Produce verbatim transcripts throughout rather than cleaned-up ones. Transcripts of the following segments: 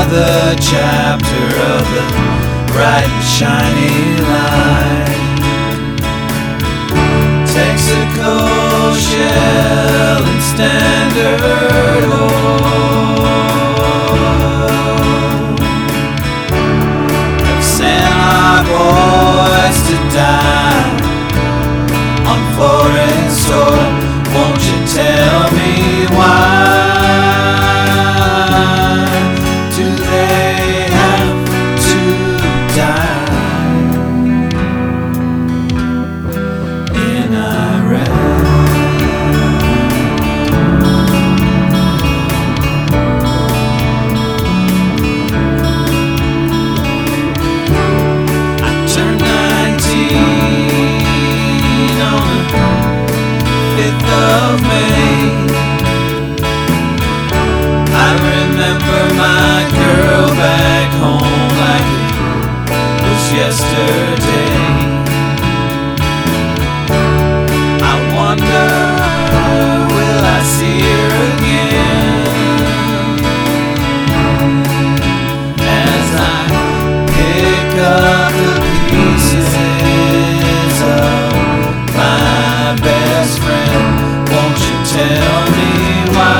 another chapter of the bright and shiny light. Texaco, Shell, and Standard Oil have sent our boys to die on foreign soil. Won't you tell me why? Do they have to die in Iraq? I turned nineteen on the fifth of May. I remember my girl back home like it was yesterday. I wonder, will I see her again? As I pick up the pieces of my best friend, won't you tell me why?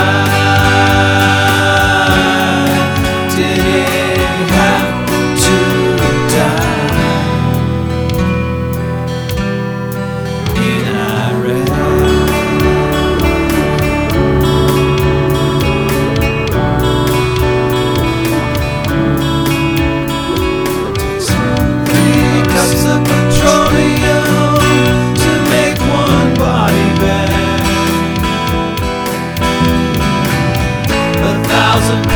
Did it have to die in Iraq? Three cups of petroleum to make one body bag. A thousand